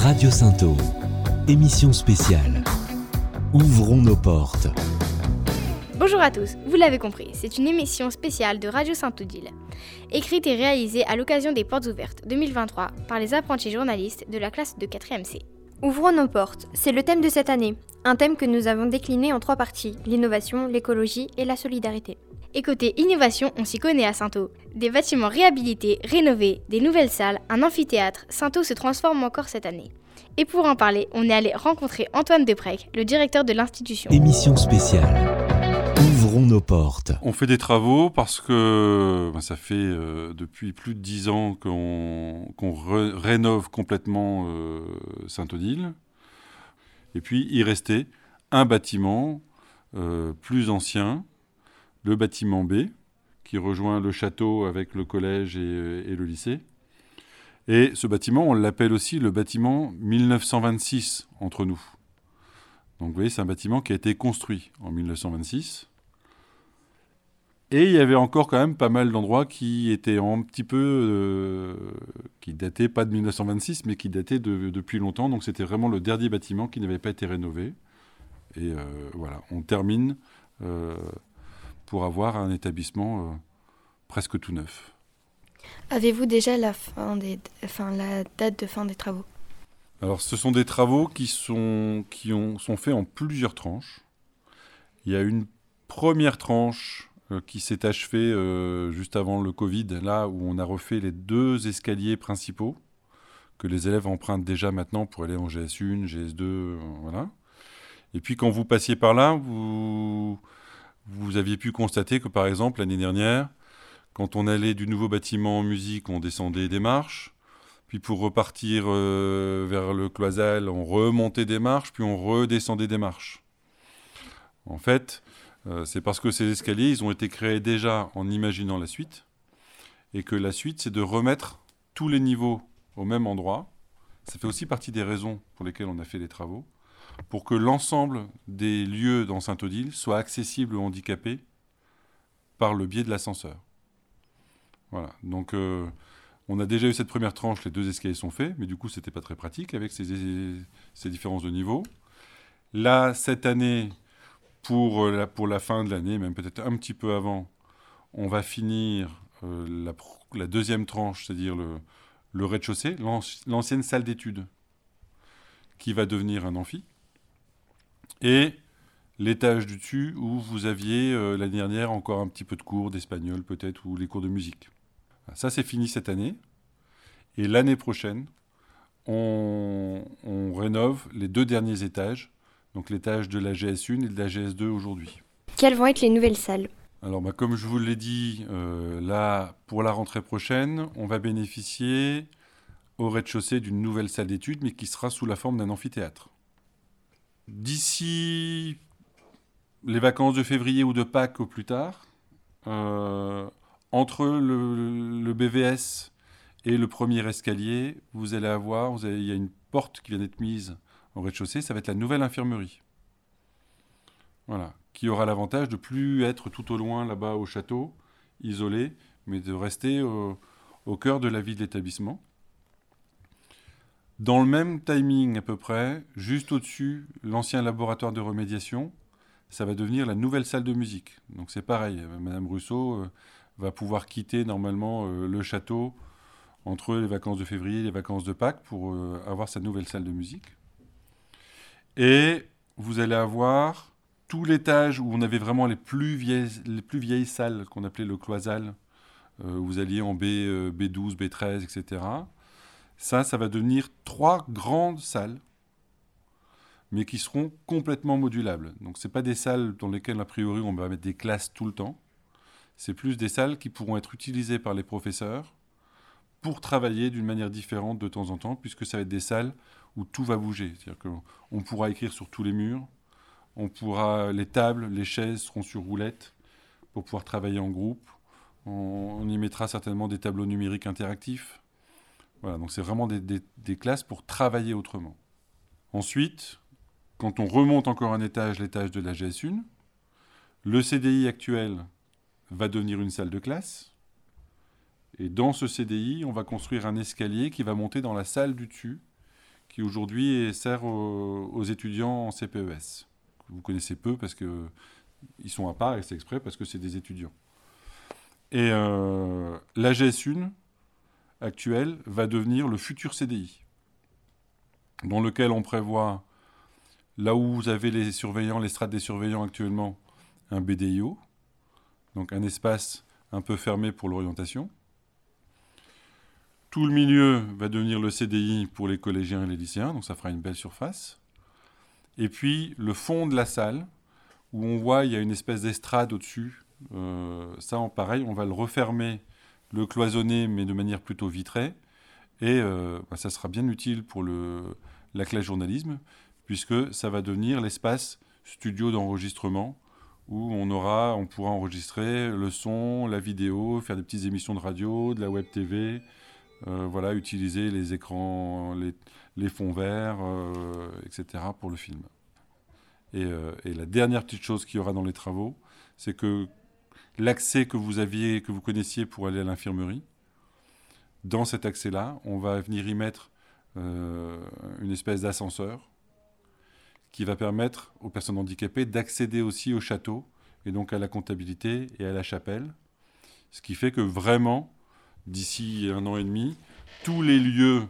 Radio Sainto, émission spéciale. Ouvrons nos portes. Bonjour à tous, vous l'avez compris, c'est une émission spéciale de Radio Saint-Odile, écrite et réalisée à l'occasion des Portes Ouvertes 2023 par les apprentis journalistes de la classe de 4e C. Ouvrons nos portes, c'est le thème de cette année, un thème que nous avons décliné en 3 parties, l'innovation, l'écologie et la solidarité. Et côté innovation, on s'y connaît à Sainto. Des bâtiments réhabilités, rénovés, des nouvelles salles, un amphithéâtre, Sainto se transforme encore cette année. Et pour en parler, on est allé rencontrer Antoine Deprec, le directeur de l'institution. Émission spéciale. Ouvrons nos portes. On fait des travaux parce que ça fait depuis plus de 10 ans qu'on rénove complètement Saint-Odile. Et puis il restait un bâtiment plus ancien, le bâtiment B, qui rejoint le château avec le collège et le lycée. Et ce bâtiment, on l'appelle aussi le bâtiment 1926 entre nous. Donc vous voyez, c'est un bâtiment qui a été construit en 1926. Et il y avait encore quand même pas mal d'endroits qui étaient un petit peu... qui dataient pas de 1926, mais qui dataient depuis longtemps. Donc c'était vraiment le dernier bâtiment qui n'avait pas été rénové. Et voilà, on termine pour avoir un établissement presque tout neuf. Avez-vous déjà la date de fin des travaux ? Alors ce sont des travaux qui sont faits en plusieurs tranches. Il y a une première tranche qui s'est achevée juste avant le Covid, là où on a refait les 2 escaliers principaux que les élèves empruntent déjà maintenant pour aller en GS1, GS2, voilà. Et puis quand vous passiez par là, vous aviez pu constater que par exemple l'année dernière, quand on allait du nouveau bâtiment en musique, on descendait des marches. Puis pour repartir vers le Cloisal, on remontait des marches, puis on redescendait des marches. En fait, c'est parce que ces escaliers, ils ont été créés déjà en imaginant la suite. Et que la suite, c'est de remettre tous les niveaux au même endroit. Ça fait aussi partie des raisons pour lesquelles on a fait les travaux. Pour que l'ensemble des lieux dans Saint-Odile soient accessibles aux handicapés par le biais de l'ascenseur. Voilà, donc on a déjà eu cette première tranche, les 2 escaliers sont faits, mais du coup, c'était pas très pratique avec ces différences de niveau. Là, cette année, pour la fin de l'année, même peut-être un petit peu avant, on va finir la deuxième tranche, c'est-à-dire le rez-de-chaussée, l'ancienne salle d'études, qui va devenir un amphi, et l'étage du dessus où vous aviez l'année dernière encore un petit peu de cours d'espagnol peut-être, ou les cours de musique. Ça, c'est fini cette année. Et l'année prochaine, on rénove les 2 derniers étages, donc l'étage de la GS1 et de la GS2 aujourd'hui. Quelles vont être les nouvelles salles ? Alors, comme je vous l'ai dit, là, pour la rentrée prochaine, on va bénéficier au rez-de-chaussée d'une nouvelle salle d'études, mais qui sera sous la forme d'un amphithéâtre. D'ici les vacances de février ou de Pâques au plus tard, entre le BVS et le premier escalier, vous allez avoir, il y a une porte qui vient d'être mise au rez-de-chaussée, ça va être la nouvelle infirmerie. Voilà, qui aura l'avantage de plus être tout au loin là-bas au château, isolé, mais de rester au cœur de la vie de l'établissement. Dans le même timing à peu près, juste au-dessus, l'ancien laboratoire de remédiation, ça va devenir la nouvelle salle de musique. Donc c'est pareil, Madame Rousseau va pouvoir quitter normalement le château entre les vacances de février et les vacances de Pâques pour avoir sa nouvelle salle de musique. Et vous allez avoir tout l'étage où on avait vraiment les plus vieilles salles qu'on appelait le Cloisal, où vous alliez en B12, B13, etc. Ça va devenir 3 grandes salles, mais qui seront complètement modulables. Donc ce n'est pas des salles dans lesquelles, a priori, on va mettre des classes tout le temps. C'est plus des salles qui pourront être utilisées par les professeurs pour travailler d'une manière différente de temps en temps, puisque ça va être des salles où tout va bouger. C'est-à-dire qu'on pourra écrire sur tous les murs, les tables, les chaises seront sur roulettes pour pouvoir travailler en groupe. On y mettra certainement des tableaux numériques interactifs. Voilà, donc c'est vraiment des classes pour travailler autrement. Ensuite, quand on remonte encore un étage, l'étage de la GS1, le CDI actuel va devenir une salle de classe. Et dans ce CDI, on va construire un escalier qui va monter dans la salle du dessus, qui aujourd'hui sert aux étudiants en CPES. Vous connaissez peu parce qu'ils sont à part, et c'est exprès parce que c'est des étudiants. Et l'AGS1 actuel va devenir le futur CDI, dans lequel on prévoit, là où vous avez les surveillants, les strates des surveillants actuellement, un BDIO, donc un espace un peu fermé pour l'orientation. Tout le milieu va devenir le CDI pour les collégiens et les lycéens, donc ça fera une belle surface. Et puis le fond de la salle, où on voit il y a une espèce d'estrade au-dessus, ça pareil, on va le refermer, le cloisonner, mais de manière plutôt vitrée. Et ça sera bien utile pour la classe journalisme, puisque ça va devenir l'espace studio d'enregistrement, où on pourra enregistrer le son, la vidéo, faire des petites émissions de radio, de la web TV, utiliser les écrans, les fonds verts, etc. pour le film. Et la dernière petite chose qu'il y aura dans les travaux, c'est que l'accès que vous connaissiez pour aller à l'infirmerie, dans cet accès-là, on va venir y mettre une espèce d'ascenseur qui va permettre aux personnes handicapées d'accéder aussi au château, et donc à la comptabilité et à la chapelle. Ce qui fait que vraiment, d'ici 1 an et demi, tous les lieux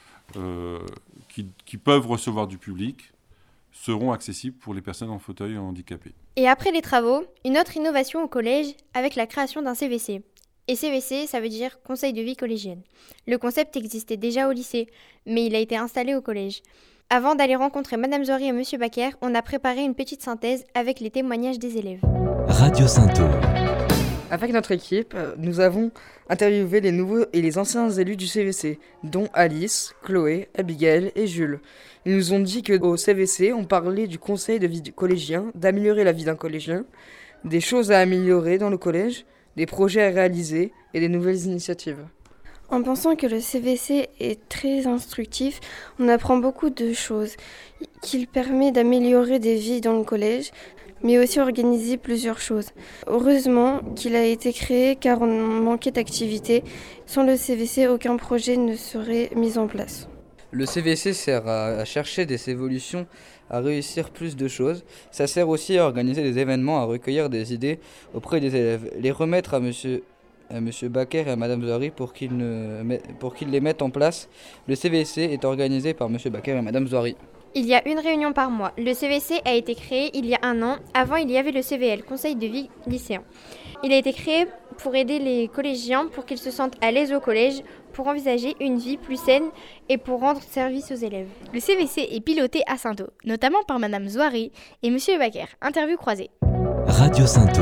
qui peuvent recevoir du public seront accessibles pour les personnes en fauteuil handicapé. Et après les travaux, une autre innovation au collège avec la création d'un CVC. Et CVC, ça veut dire Conseil de vie collégienne. Le concept existait déjà au lycée, mais il a été installé au collège. Avant d'aller rencontrer Madame Zory et Monsieur Baker, on a préparé une petite synthèse avec les témoignages des élèves. Radio Sainto. Avec notre équipe, nous avons interviewé les nouveaux et les anciens élus du CVC, dont Alice, Chloé, Abigail et Jules. Ils nous ont dit qu'au CVC, on parlait du conseil de vie du collégien, d'améliorer la vie d'un collégien, des choses à améliorer dans le collège, des projets à réaliser et des nouvelles initiatives. En pensant que le CVC est très instructif, on apprend beaucoup de choses, qu'il permet d'améliorer des vies dans le collège, mais aussi organiser plusieurs choses. Heureusement qu'il a été créé car on manquait d'activité. Sans le CVC, aucun projet ne serait mis en place. Le CVC sert à chercher des évolutions, à réussir plus de choses. Ça sert aussi à organiser des événements, à recueillir des idées auprès des élèves, les remettre à Monsieur Baker et à Madame Zory pour qu'ils les mettent en place. Le CVC est organisé par Monsieur Baker et Madame Zory. Il y a une réunion par mois. Le CVC a été créé il y a 1 an. Avant, il y avait le CVL, Conseil de vie lycéen. Il a été créé pour aider les collégiens pour qu'ils se sentent à l'aise au collège, pour envisager une vie plus saine et pour rendre service aux élèves. Le CVC est piloté à Sainto, notamment par Madame Zory et Monsieur Baker. Interview croisée. Radio Sainto.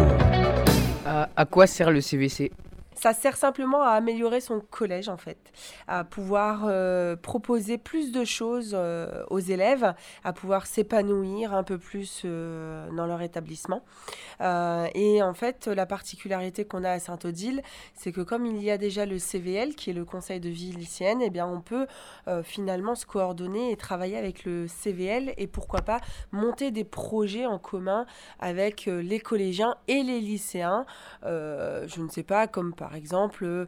À quoi sert le CVC ? Ça sert simplement à améliorer son collège, en fait, à pouvoir proposer plus de choses aux élèves, à pouvoir s'épanouir un peu plus dans leur établissement. Et en fait, la particularité qu'on a à Sainte-Odile, c'est que comme il y a déjà le CVL, qui est le Conseil de vie lycéenne, eh bien, on peut finalement se coordonner et travailler avec le CVL et pourquoi pas monter des projets en commun avec les collégiens et les lycéens. Je ne sais pas, comme par exemple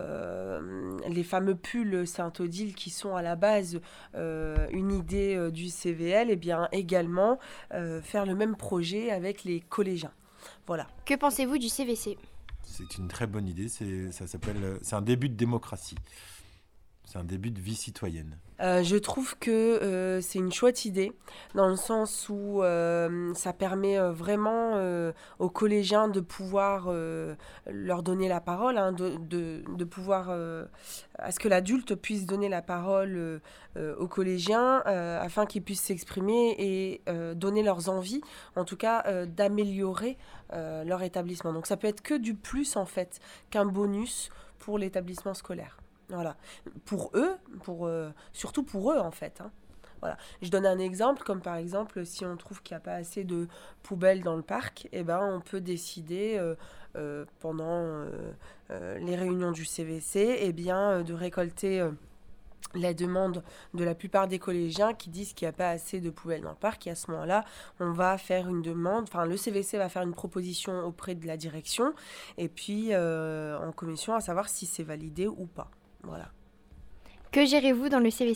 les fameux pulls Sainte-Odile qui sont à la base une idée du CVL, et bien également faire le même projet avec les collégiens. Voilà. Que pensez-vous du CVC ? C'est une très bonne idée, c'est un début de démocratie. C'est un début de vie citoyenne. Je trouve que c'est une chouette idée, dans le sens où ça permet vraiment aux collégiens de pouvoir leur donner la parole, de pouvoir à ce que l'adulte puisse donner la parole aux collégiens afin qu'ils puissent s'exprimer et donner leurs envies, en tout cas d'améliorer leur établissement. Donc ça peut être que du plus en fait, qu'un bonus pour l'établissement scolaire. Voilà, pour eux, surtout pour eux en fait. Voilà. Je donne un exemple, comme par exemple si on trouve qu'il n'y a pas assez de poubelles dans le parc, eh ben, on peut décider pendant les réunions du CVC eh bien, de récolter la demande de la plupart des collégiens qui disent qu'il n'y a pas assez de poubelles dans le parc. Et à ce moment-là, on va faire une demande, le CVC va faire une proposition auprès de la direction et puis en commission à savoir si c'est validé ou pas. Voilà. Que gérez-vous dans le CVC ?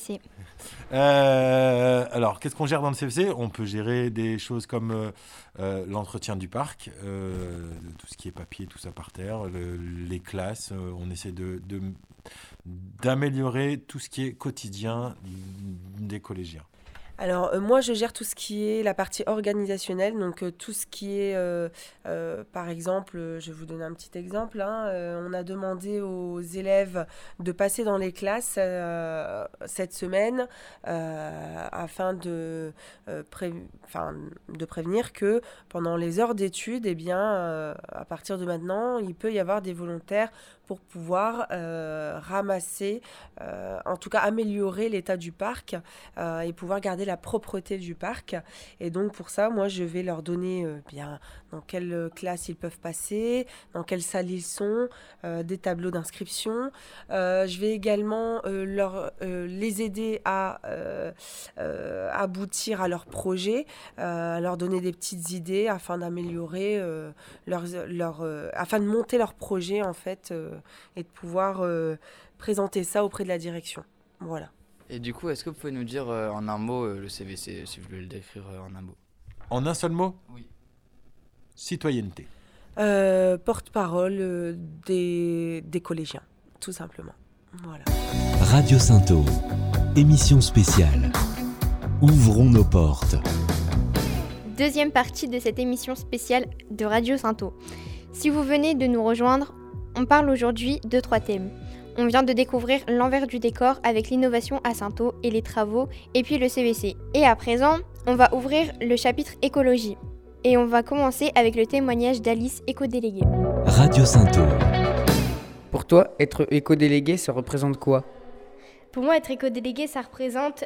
Alors, qu'est-ce qu'on gère dans le CVC ? On peut gérer des choses comme l'entretien du parc, tout ce qui est papier, tout ça par terre, les classes. On essaie d'améliorer tout ce qui est quotidien des collégiens. Alors, moi, je gère tout ce qui est la partie organisationnelle, donc tout ce qui est, par exemple, je vais vous donner un petit exemple, on a demandé aux élèves de passer dans les classes cette semaine afin de prévenir que pendant les heures d'études, eh bien, à partir de maintenant, il peut y avoir des volontaires pour pouvoir ramasser, en tout cas améliorer l'état du parc et pouvoir garder la propreté du parc. Et donc pour ça, moi je vais leur donner bien dans quelle classe ils peuvent passer, dans quelle salle ils sont, des tableaux d'inscription. Je vais également les aider à aboutir à leur projet, leur donner des petites idées afin d'améliorer afin de monter leur projet en fait et de pouvoir présenter ça auprès de la direction. Voilà. Et du coup, est-ce que vous pouvez nous dire en un mot le CVC, si vous voulez le décrire en un mot ? En un seul mot ? Oui. Citoyenneté. Porte-parole des collégiens, tout simplement. Voilà. Radio Sainto, émission spéciale. Ouvrons nos portes. Deuxième partie de cette émission spéciale de Radio Sainto. Si vous venez de nous rejoindre, on parle aujourd'hui de 3 thèmes. On vient de découvrir l'envers du décor avec l'innovation à Sainto et les travaux, et puis le CVC. Et à présent, on va ouvrir le chapitre écologie. Et on va commencer avec le témoignage d'Alice, éco-déléguée. Radio Sainto. Pour toi, être éco-délégué, ça représente quoi ? Pour moi, être éco-délégué, ça représente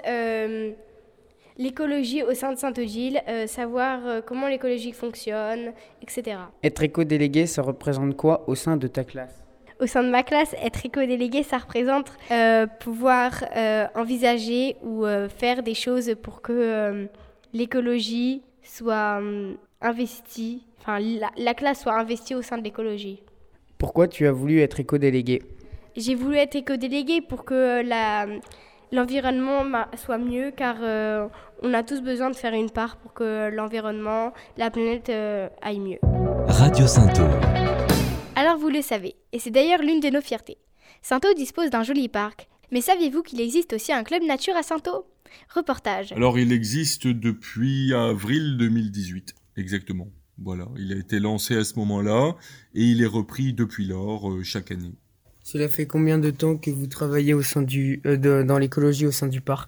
l'écologie au sein de Sainte-Odile, savoir comment l'écologie fonctionne, etc. Être éco-délégué, ça représente quoi au sein de ta classe ? Au sein de ma classe, être éco-délégué, ça représente pouvoir envisager ou faire des choses pour que l'écologie soit investie, enfin la classe soit investie au sein de l'écologie. Pourquoi tu as voulu être éco-délégué ? J'ai voulu être éco-déléguée pour que l'environnement soit mieux, car on a tous besoin de faire une part pour que l'environnement, la planète aille mieux. Radio Sainto. Alors vous le savez, et c'est d'ailleurs l'une de nos fiertés. Sainto dispose d'un joli parc, mais saviez-vous qu'il existe aussi un club nature à Sainto ? Reportage. Alors il existe depuis avril 2018, exactement. Voilà, il a été lancé à ce moment-là et il est repris depuis lors chaque année. Cela fait combien de temps que vous travaillez au sein dans l'écologie au sein du parc ?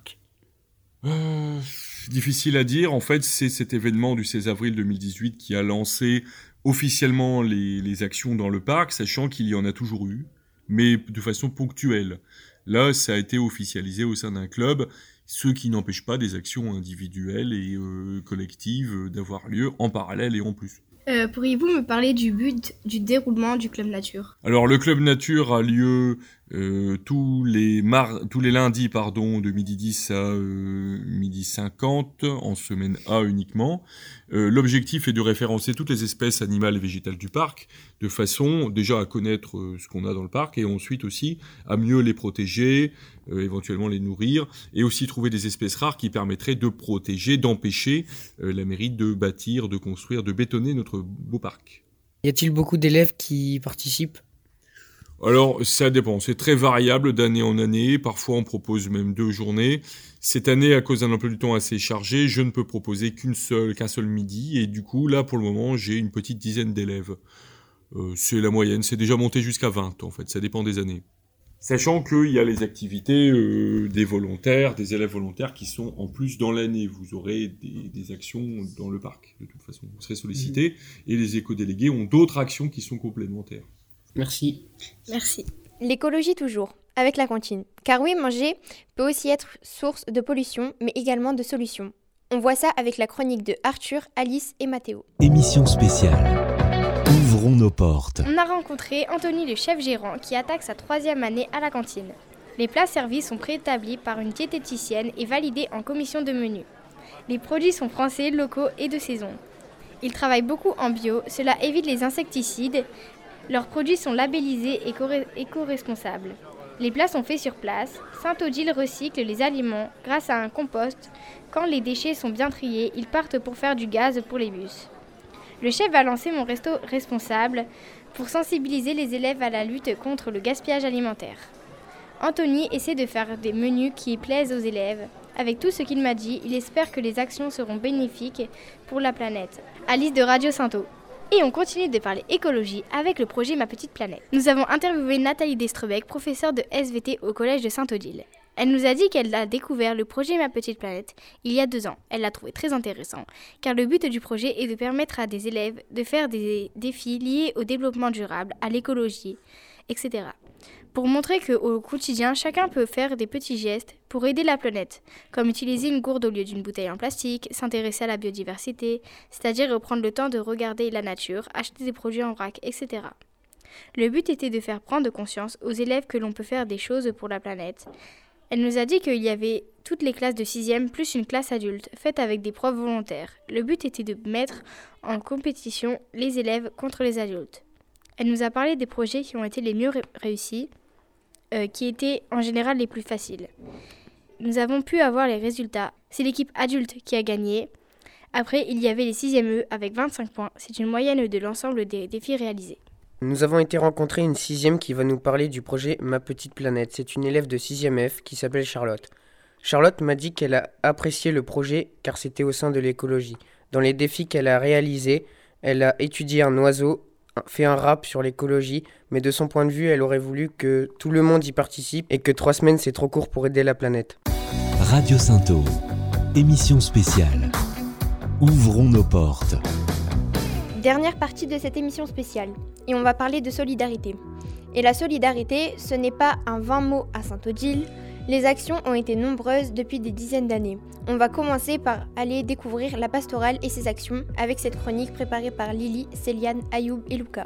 Difficile à dire. En fait, c'est cet événement du 16 avril 2018 qui a lancé officiellement les actions dans le parc, sachant qu'il y en a toujours eu, mais de façon ponctuelle. Là, ça a été officialisé au sein d'un club, ce qui n'empêche pas des actions individuelles et collectives d'avoir lieu en parallèle et en plus. Pourriez-vous me parler du but du déroulement du Club Nature ? Alors, le Club Nature a lieu tous les lundis de midi 10 à midi 50, en semaine A uniquement. L'objectif est de référencer toutes les espèces animales et végétales du parc, de façon déjà à connaître ce qu'on a dans le parc, et ensuite aussi à mieux les protéger, éventuellement les nourrir, et aussi trouver des espèces rares qui permettraient de protéger, d'empêcher la mairie de bâtir, de construire, de bétonner notre beau parc. Y a-t-il beaucoup d'élèves qui participent ? Alors, ça dépend. C'est très variable d'année en année. Parfois, on propose même 2 journées. Cette année, à cause d'un emploi du temps assez chargé, je ne peux proposer qu'un seul midi. Et du coup, là, pour le moment, j'ai une petite dizaine d'élèves. C'est la moyenne. C'est déjà monté jusqu'à 20, en fait. Ça dépend des années. Sachant qu'il y a les activités des volontaires, des élèves volontaires qui sont en plus dans l'année. Vous aurez des actions dans le parc, de toute façon. Vous serez sollicités. Et les éco-délégués ont d'autres actions qui sont complémentaires. Merci. Merci. L'écologie toujours, avec la cantine. Car oui, manger peut aussi être source de pollution, mais également de solutions. On voit ça avec la chronique de Arthur, Alice et Mathéo. Émission spéciale. Ouvrons nos portes. On a rencontré Anthony, le chef gérant, qui attaque sa 3e année à la cantine. Les plats servis sont préétablis par une diététicienne et validés en commission de menu. Les produits sont français, locaux et de saison. Ils travaillent beaucoup en bio, cela évite les insecticides. Leurs produits sont labellisés et éco-responsables. Les plats sont faits sur place. Saint-Odile recycle les aliments grâce à un compost. Quand les déchets sont bien triés, ils partent pour faire du gaz pour les bus. Le chef va lancer Mon Resto Responsable pour sensibiliser les élèves à la lutte contre le gaspillage alimentaire. Anthony essaie de faire des menus qui plaisent aux élèves. Avec tout ce qu'il m'a dit, il espère que les actions seront bénéfiques pour la planète. Alice de Radio Sainto. Et on continue de parler écologie avec le projet Ma Petite Planète. Nous avons interviewé Nathalie Destrebec, professeure de SVT au collège de Saint-Odile. Elle nous a dit qu'elle a découvert le projet Ma Petite Planète il y a 2 ans. Elle l'a trouvé très intéressant, car le but du projet est de permettre à des élèves de faire des défis liés au développement durable, à l'écologie, etc. Pour montrer qu'au quotidien, chacun peut faire des petits gestes pour aider la planète, comme utiliser une gourde au lieu d'une bouteille en plastique, s'intéresser à la biodiversité, c'est-à-dire prendre le temps de regarder la nature, acheter des produits en vrac, etc. Le but était de faire prendre conscience aux élèves que l'on peut faire des choses pour la planète. Elle nous a dit qu'il y avait toutes les classes de 6e plus une classe adulte, faite avec des profs volontaires. Le but était de mettre en compétition les élèves contre les adultes. Elle nous a parlé des projets qui ont été les mieux réussis, qui étaient en général les plus faciles. Nous avons pu avoir les résultats. C'est l'équipe adulte qui a gagné. Après, il y avait les 6e E avec 25 points. C'est une moyenne de l'ensemble des défis réalisés. Nous avons été rencontrer une 6e qui va nous parler du projet Ma Petite Planète. C'est une élève de 6e F qui s'appelle Charlotte. Charlotte m'a dit qu'elle a apprécié le projet car c'était au sein de l'écologie. Dans les défis qu'elle a réalisés, elle a étudié un oiseau, fait un rap sur l'écologie, mais de son point de vue, elle aurait voulu que tout le monde y participe et que 3 semaines c'est trop court pour aider la planète. Radio Sainto, émission spéciale. Ouvrons nos portes. Dernière partie de cette émission spéciale, et on va parler de solidarité. Et la solidarité, ce n'est pas un vain mot à Saint-Odile. Les actions ont été nombreuses depuis des dizaines d'années. On va commencer par aller découvrir la pastorale et ses actions avec cette chronique préparée par Lily, Céliane, Ayoub et Luca.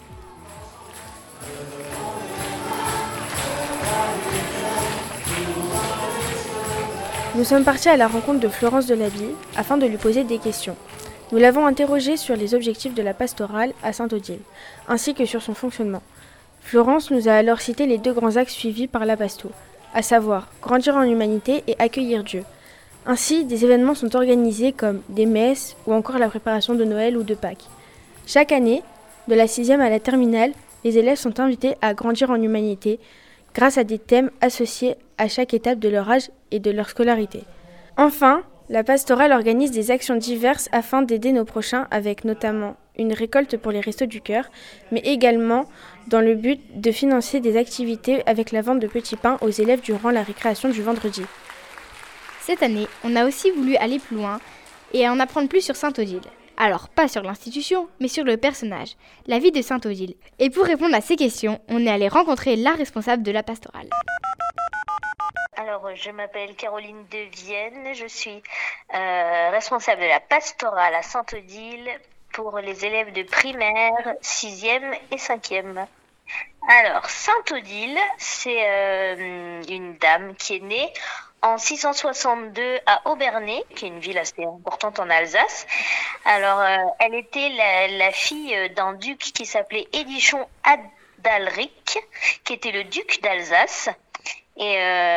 Nous sommes partis à la rencontre de Florence Delabille afin de lui poser des questions. Nous l'avons interrogée sur les objectifs de la pastorale à Saint-Odile, ainsi que sur son fonctionnement. Florence nous a alors cité les 2 grands axes suivis par la Pasto, à savoir grandir en humanité et accueillir Dieu. Ainsi, des événements sont organisés comme des messes ou encore la préparation de Noël ou de Pâques. Chaque année, de la 6e à la terminale, les élèves sont invités à grandir en humanité grâce à des thèmes associés à chaque étape de leur âge et de leur scolarité. Enfin, la pastorale organise des actions diverses afin d'aider nos prochains avec notamment une récolte pour les Restos du Cœur, mais également dans le but de financer des activités avec la vente de petits pains aux élèves durant la récréation du vendredi. Cette année, on a aussi voulu aller plus loin et en apprendre plus sur Saint-Odile. Alors, pas sur l'institution, mais sur le personnage, la vie de Saint-Odile. Et pour répondre à ces questions, on est allé rencontrer la responsable de la pastorale. Alors, je m'appelle Caroline Devienne, je suis responsable de la pastorale à Saint-Odile pour les élèves de primaire, 6e et 5e. Alors, Saint-Odile, c'est une dame qui est née en 662 à Obernai, qui est une ville assez importante en Alsace. Alors, elle était la fille d'un duc qui s'appelait Édichon Adalric, qui était le duc d'Alsace. Et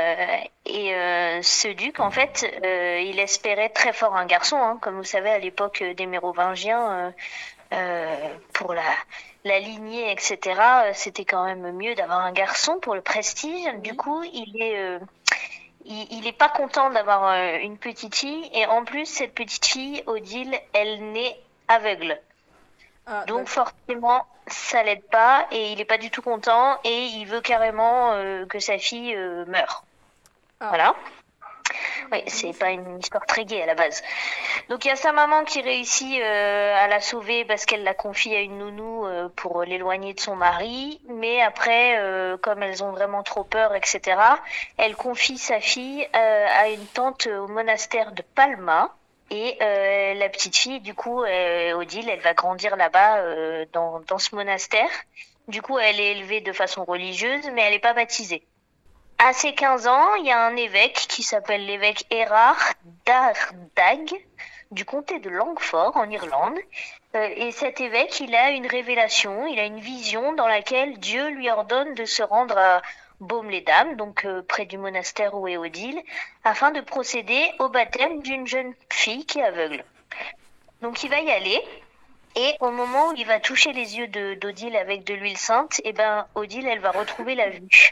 ce duc, en fait, il espérait très fort un garçon, hein. Comme vous savez, à l'époque des Mérovingiens, pour la lignée, etc., c'était quand même mieux d'avoir un garçon pour le prestige. Du coup, il est pas content d'avoir une petite fille. Et en plus, cette petite fille, Odile, elle naît aveugle. Donc forcément, ça l'aide pas et il est pas du tout content et il veut carrément que sa fille meure. Voilà. Oui, c'est pas une histoire très gaie à la base. Donc il y a sa maman qui réussit à la sauver parce qu'elle la confie à une nounou pour l'éloigner de son mari. Mais après, comme elles ont vraiment trop peur, etc., elle confie sa fille à une tante au monastère de Palma. Et la petite fille, du coup, Odile, elle va grandir là-bas dans ce monastère. Du coup, elle est élevée de façon religieuse, mais elle n'est pas baptisée. À ses 15 ans, il y a un évêque qui s'appelle l'évêque Erard Dardag du comté de Langford en Irlande. Et cet évêque, il a une révélation, il a une vision dans laquelle Dieu lui ordonne de se rendre à Baume-les-Dames, donc près du monastère où est Odile, afin de procéder au baptême d'une jeune fille qui est aveugle. Donc il va y aller, et au moment où il va toucher les yeux d'Odile avec de l'huile sainte, Odile, elle va retrouver la vue.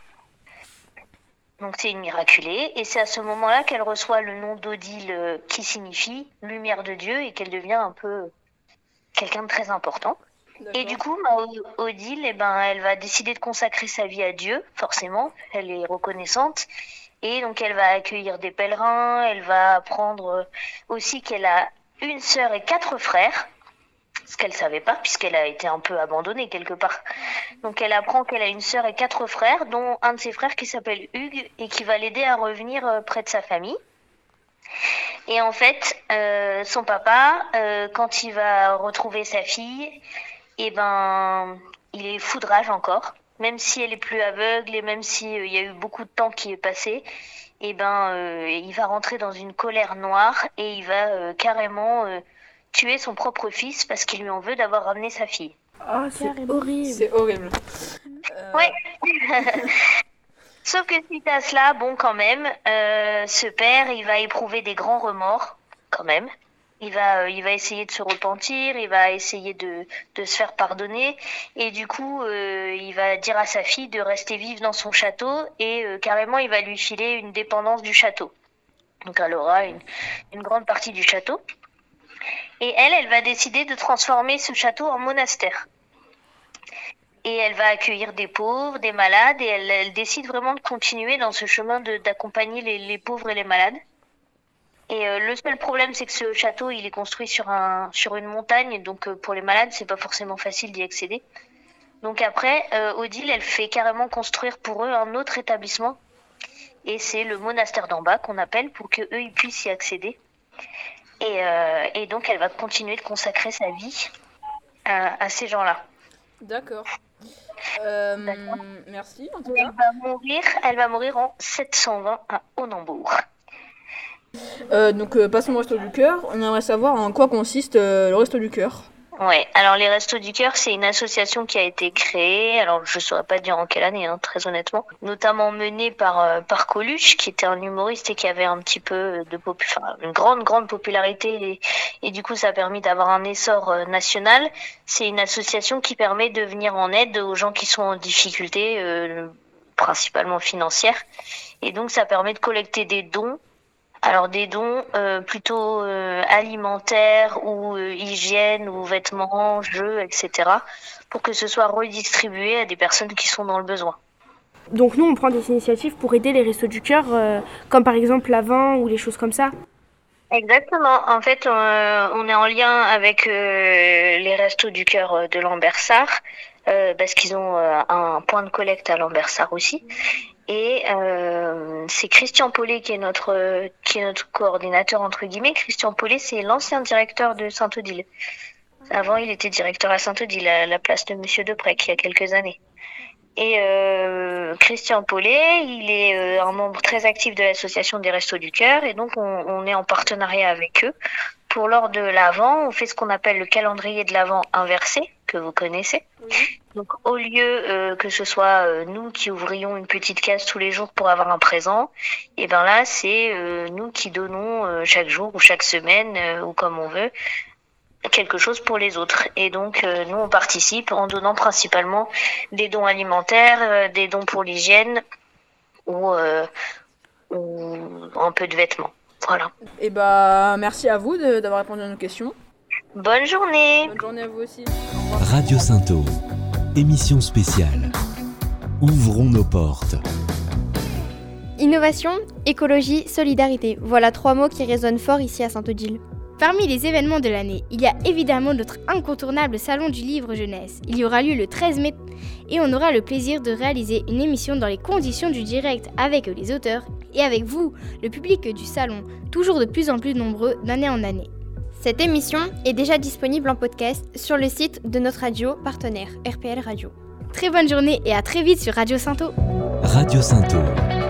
Donc c'est une miraculée, et c'est à ce moment-là qu'elle reçoit le nom d'Odile qui signifie lumière de Dieu, et qu'elle devient un peu quelqu'un de très important. D'accord. Et du coup, Odile, elle va décider de consacrer sa vie à Dieu, forcément, elle est reconnaissante, et donc elle va accueillir des pèlerins, elle va apprendre aussi qu'elle a une sœur et 4 frères, ce qu'elle savait pas, puisqu'elle a été un peu abandonnée quelque part. Donc elle apprend qu'elle a une sœur et 4 frères, dont un de ses frères qui s'appelle Hugues, et qui va l'aider à revenir près de sa famille. Et en fait, son papa, quand il va retrouver sa fille, il est fou de rage encore, même si elle est plus aveugle et même s'il y a eu beaucoup de temps qui est passé, il va rentrer dans une colère noire et il va carrément tuer son propre fils parce qu'il lui en veut d'avoir ramené sa fille. Oh, c'est horrible. C'est horrible. Ouais. Sauf que suite à cela, quand même, ce père, il va éprouver des grands remords, quand même. Il va essayer de se repentir, il va essayer de se faire pardonner, et du coup, il va dire à sa fille de rester vive dans son château, et carrément, il va lui filer une dépendance du château. Donc, elle aura une grande partie du château. Et elle va décider de transformer ce château en monastère. Et elle va accueillir des pauvres, des malades, et elle décide vraiment de continuer dans ce chemin d'accompagner les pauvres et les malades. Et le seul problème, c'est que ce château, il est construit sur une montagne, donc pour les malades, c'est pas forcément facile d'y accéder. Donc après, Odile, elle fait carrément construire pour eux un autre établissement, et c'est le monastère d'en bas qu'on appelle, pour que eux ils puissent y accéder. Et donc, elle va continuer de consacrer sa vie à ces gens-là. D'accord. Merci en tout cas. Elle va mourir en 720 à Honnembourg. Donc passons au Resto du Cœur. On aimerait savoir en quoi consiste le Resto du Cœur. Ouais, alors les Restos du Cœur, c'est une association qui a été créée, alors je saurais pas dire en quelle année, très honnêtement, notamment menée par Coluche, qui était un humoriste et qui avait un petit peu une grande popularité, et du coup ça a permis d'avoir un essor national. C'est une association qui permet de venir en aide aux gens qui sont en difficulté, principalement financière, et donc ça permet de collecter des dons. Alors des dons plutôt alimentaires ou hygiène ou vêtements, jeux, etc. pour que ce soit redistribué à des personnes qui sont dans le besoin. Donc nous, on prend des initiatives pour aider les Restos du Cœur, comme par exemple l'Avent ou les choses comme ça. Exactement. En fait, on est en lien avec les Restos du Cœur de Lambersart, parce qu'ils ont un point de collecte à Lambersart aussi. Et c'est Christian Paulet qui est notre coordinateur entre guillemets. Christian Paulet, c'est l'ancien directeur de Saint-Odile. Avant, il était directeur à Saint-Odile à la place de Monsieur Deprec il y a quelques années. Et Christian Paulet, il est un membre très actif de l'association des Restos du Cœur, et donc on est en partenariat avec eux. Pour lors de l'Avent, on fait ce qu'on appelle le calendrier de l'Avent inversé, que vous connaissez. Oui. Donc au lieu que ce soit nous qui ouvrions une petite case tous les jours pour avoir un présent, et ben là c'est nous qui donnons chaque jour ou chaque semaine ou comme on veut quelque chose pour les autres. Et donc nous on participe en donnant principalement des dons alimentaires, des dons pour l'hygiène ou un peu de vêtements. Voilà. Et merci à vous d'avoir répondu à nos questions. Bonne journée. Bonne journée à vous aussi. Radio Sainto, émission spéciale. Ouvrons nos portes. Innovation, écologie, solidarité. Voilà 3 mots qui résonnent fort ici à Saint-Odile. Parmi les événements de l'année, il y a évidemment notre incontournable Salon du Livre Jeunesse. Il y aura lieu le 13 mai et on aura le plaisir de réaliser une émission dans les conditions du direct avec les auteurs et avec vous, le public du salon, toujours de plus en plus nombreux d'année en année. Cette émission est déjà disponible en podcast sur le site de notre radio partenaire, RPL Radio. Très bonne journée et à très vite sur Radio Sainto. Radio Sainto.